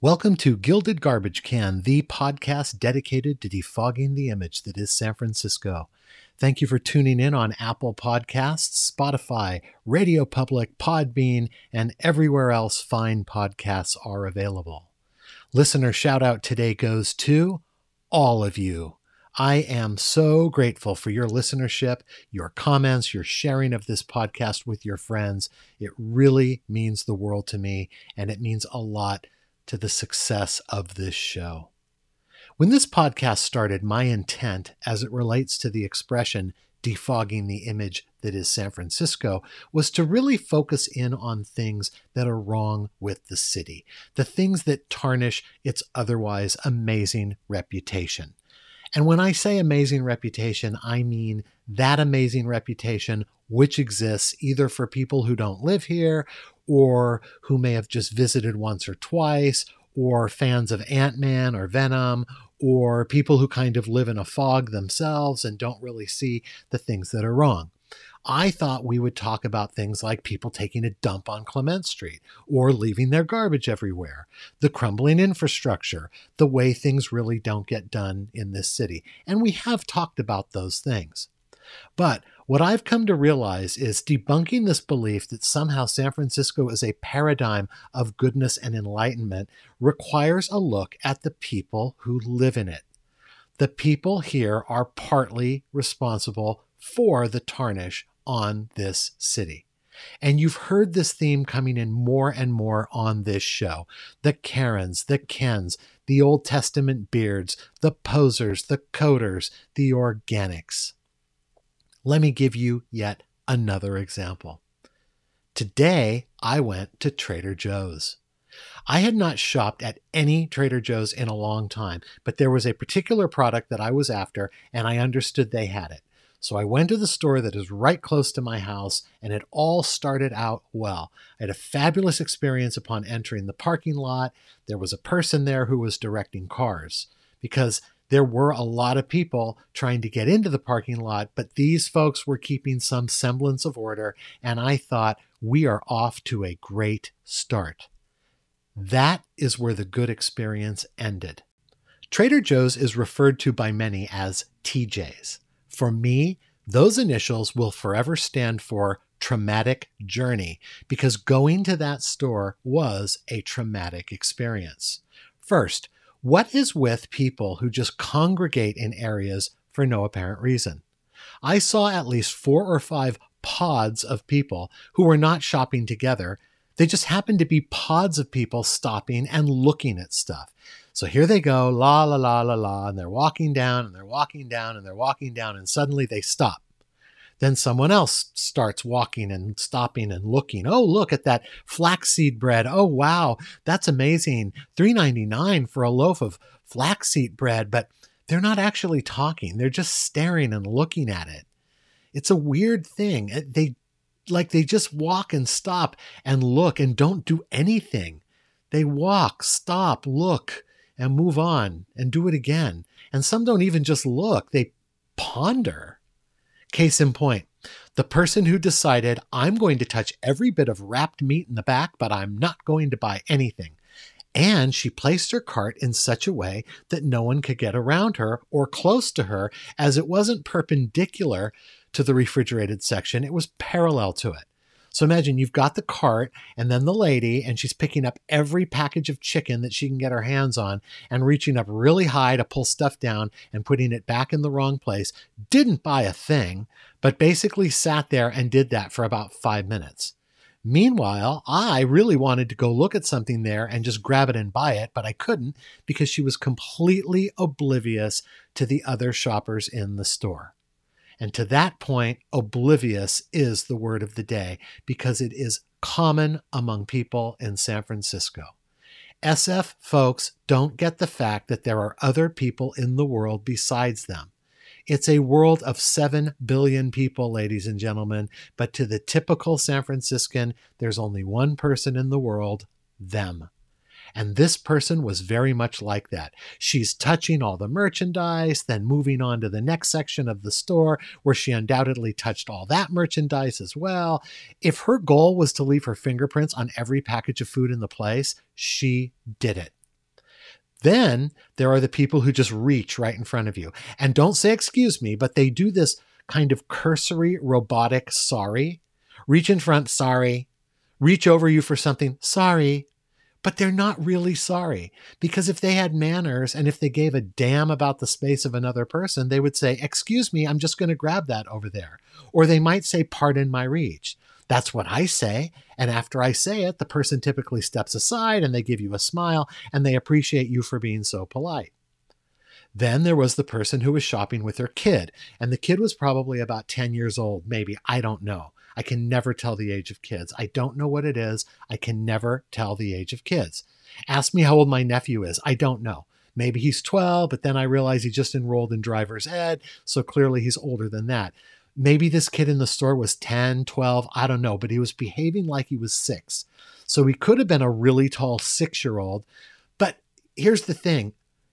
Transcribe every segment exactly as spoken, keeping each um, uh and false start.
Welcome to Gilded Garbage Can, the podcast dedicated to defogging the image that is San Francisco. Thank you for tuning in on Apple Podcasts, Spotify, Radio Public, Podbean, and everywhere else fine podcasts are available. Listener shout out today goes to all of you. I am so grateful for your listenership, your comments, your sharing of this podcast with your friends. It really means the world to me, and it means a lot to the success of this show. When this podcast started, my intent as it relates to the expression defogging the image that is San Francisco was to really focus in on things that are wrong with the city, the things that tarnish its otherwise amazing reputation. And when I say amazing reputation, I mean that amazing reputation which exists either for people who don't live here or who may have just visited once or twice, or fans of Ant-Man or Venom, or people who kind of live in a fog themselves and don't really see the things that are wrong. I thought we would talk about things like people taking a dump on Clement Street or leaving their garbage everywhere, the crumbling infrastructure, the way things really don't get done in this city. And we have talked about those things. But what I've come to realize is debunking this belief that somehow San Francisco is a paradigm of goodness and enlightenment requires a look at the people who live in it. The people here are partly responsible for the tarnish on this city. And you've heard this theme coming in more and more on this show. The Karens, the Kens, the Old Testament beards, the posers, the coders, the organics. Let me give you yet another example. Today, I went to Trader Joe's. I had not shopped at any Trader Joe's in a long time, but there was a particular product that I was after, and I understood they had it. So I went to the store that is right close to my house, and it all started out well. I had a fabulous experience upon entering the parking lot. There was a person there who was directing cars, because there were a lot of people trying to get into the parking lot, but these folks were keeping some semblance of order, and I thought, we are off to a great start. That is where the good experience ended. Trader Joe's is referred to by many as T J's. For me, those initials will forever stand for traumatic journey, because going to that store was a traumatic experience. First, what is with people who just congregate in areas for no apparent reason? I saw at least four or five pods of people who were not shopping together. They just happened to be pods of people stopping and looking at stuff. So here they go, la, la, la, la, la, and they're walking down and they're walking down and they're walking down, and suddenly they stop. Then someone else starts walking and stopping and looking. Oh, look at that flaxseed bread. Oh, wow, that's amazing. three ninety-nine for a loaf of flaxseed bread, but they're not actually talking. They're just staring and looking at it. It's a weird thing. They like they just walk and stop and look and don't do anything. They walk, stop, look, and move on and do it again. And some don't even just look. They ponder. Case in point, the person who decided, I'm going to touch every bit of wrapped meat in the back, but I'm not going to buy anything. And she placed her cart in such a way that no one could get around her or close to her, as it wasn't perpendicular to the refrigerated section. It was parallel to it. So imagine you've got the cart and then the lady, and she's picking up every package of chicken that she can get her hands on and reaching up really high to pull stuff down and putting it back in the wrong place. Didn't buy a thing, but basically sat there and did that for about five minutes. Meanwhile, I really wanted to go look at something there and just grab it and buy it, but I couldn't because she was completely oblivious to the other shoppers in the store. And to that point, oblivious is the word of the day, because it is common among people in San Francisco. S F folks don't get the fact that there are other people in the world besides them. It's a world of seven billion people, ladies and gentlemen, but to the typical San Franciscan, there's only one person in the world, them. And this person was very much like that. She's touching all the merchandise, then moving on to the next section of the store where she undoubtedly touched all that merchandise as well. If her goal was to leave her fingerprints on every package of food in the place, she did it. Then there are the people who just reach right in front of you and don't say, excuse me, but they do this kind of cursory, robotic sorry. Reach in front, sorry. Reach over you for something, sorry. But they're not really sorry, because if they had manners and if they gave a damn about the space of another person, they would say, excuse me, I'm just going to grab that over there. Or they might say, pardon my reach. That's what I say. And after I say it, the person typically steps aside and they give you a smile and they appreciate you for being so polite. Then there was the person who was shopping with their kid, and the kid was probably about ten years old, maybe. I don't know. I can never tell the age of kids. I don't know what it is. I can never tell the age of kids. Ask me how old my nephew is. I don't know. Maybe he's twelve, but then I realize he just enrolled in driver's ed, so clearly he's older than that. Maybe this kid in the store was ten, twelve, I don't know, but he was behaving like he was six. So he could have been a really tall six-year-old. But here's the thing.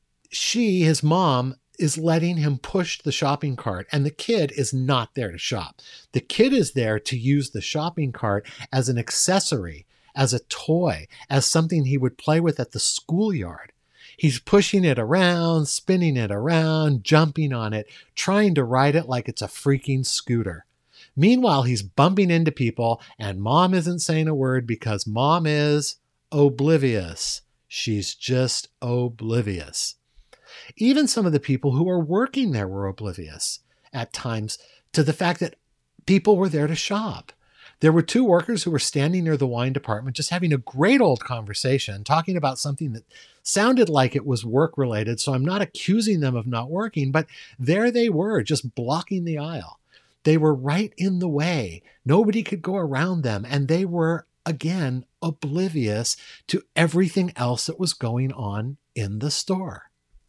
She, his mom, is letting him push the shopping cart, and the kid is not there to shop. The kid is there to use the shopping cart as an accessory, as a toy, as something he would play with at the schoolyard. He's pushing it around, spinning it around, jumping on it, trying to ride it like it's a freaking scooter. Meanwhile, he's bumping into people, and mom isn't saying a word because mom is oblivious. She's just oblivious. Even some of the people who were working there were oblivious at times to the fact that people were there to shop. There were two workers who were standing near the wine department just having a great old conversation, talking about something that sounded like it was work related. So I'm not accusing them of not working, but there they were just blocking the aisle. They were right in the way. Nobody could go around them. And they were, again, oblivious to everything else that was going on in the store.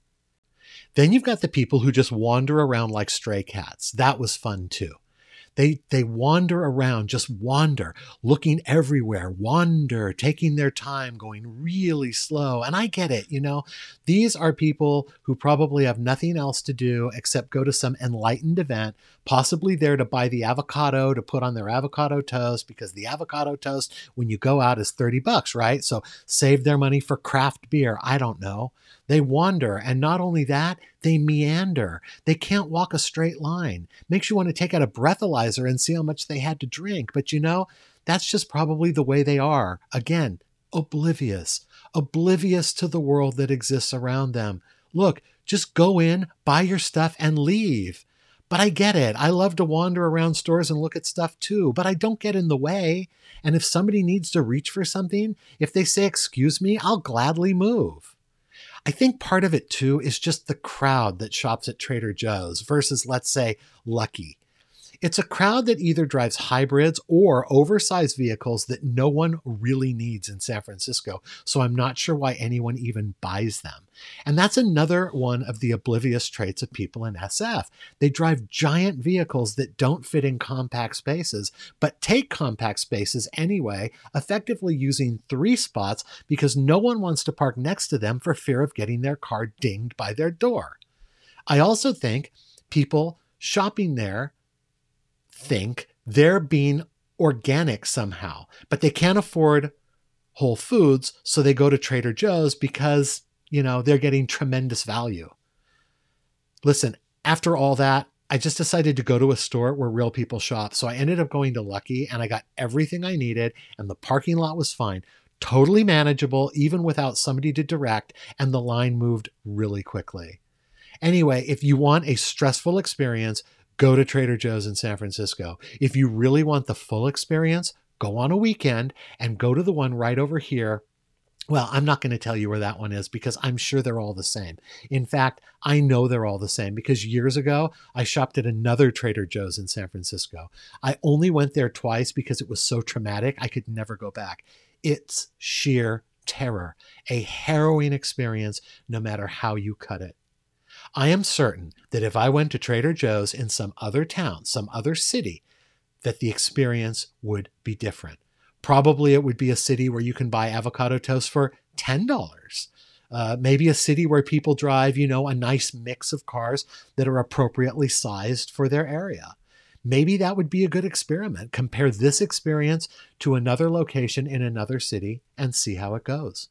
Then you've got the people who just wander around like stray cats. That was fun too. They they wander around, just wander, looking everywhere, wander, taking their time, going really slow. And I get it, you know, these are people who probably have nothing else to do except go to some enlightened event, possibly there to buy the avocado to put on their avocado toast, because the avocado toast, when you go out, is thirty bucks, right? So save their money for craft beer. I don't know. They wander, and not only that, they meander. They can't walk a straight line. Makes you want to take out a breathalyzer and see how much they had to drink. But you know, that's just probably the way they are. Again, oblivious, oblivious to the world that exists around them. Look, just go in, buy your stuff, and leave. But I get it. I love to wander around stores and look at stuff too, but I don't get in the way. And if somebody needs to reach for something, if they say, excuse me, I'll gladly move. I think part of it too is just the crowd that shops at Trader Joe's versus, let's say, Lucky. It's a crowd that either drives hybrids or oversized vehicles that no one really needs in San Francisco. So I'm not sure why anyone even buys them. And that's another one of the oblivious traits of people in S F. They drive giant vehicles that don't fit in compact spaces, but take compact spaces anyway, effectively using three spots because no one wants to park next to them for fear of getting their car dinged by their door. I also think people shopping there think they're being organic somehow, but they can't afford Whole Foods, so they go to Trader Joe's because, you know, they're getting tremendous value. Listen, after all that, I just decided to go to a store where real people shop. So I ended up going to Lucky and I got everything I needed and the parking lot was fine. Totally manageable, even without somebody to direct, and the line moved really quickly. Anyway, if you want a stressful experience, go to Trader Joe's in San Francisco. If you really want the full experience, go on a weekend and go to the one right over here. Well, I'm not going to tell you where that one is because I'm sure they're all the same. In fact, I know they're all the same because years ago, I shopped at another Trader Joe's in San Francisco. I only went there twice because it was so traumatic, I could never go back. It's sheer terror, a harrowing experience no matter how you cut it. I am certain that if I went to Trader Joe's in some other town, some other city, that the experience would be different. Probably it would be a city where you can buy avocado toast for ten dollars. Uh, maybe a city where people drive, you know, a nice mix of cars that are appropriately sized for their area. Maybe that would be a good experiment. Compare this experience to another location in another city and see how it goes.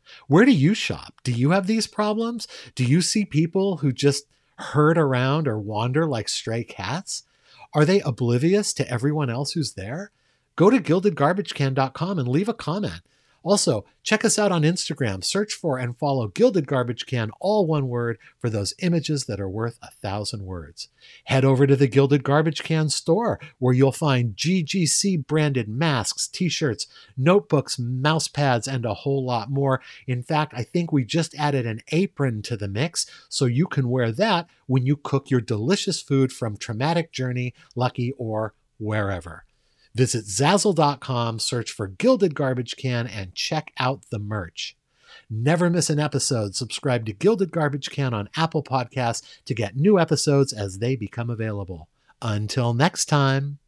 Where do you shop? Do you have these problems? Do you see people who just herd around or wander like stray cats? Are they oblivious to everyone else who's there? Go to gilded garbage can dot com and leave a comment. Also, check us out on Instagram. Search for and follow Gilded Garbage Can, all one word, for those images that are worth a thousand words. Head over to the Gilded Garbage Can store, where you'll find G G C branded masks, t-shirts, notebooks, mouse pads, and a whole lot more. In fact, I think we just added an apron to the mix, so you can wear that when you cook your delicious food from Traumatic Journey, Lucky, or wherever. Visit Zazzle dot com, search for Gilded Garbage Can, and check out the merch. Never miss an episode. Subscribe to Gilded Garbage Can on Apple Podcasts to get new episodes as they become available. Until next time.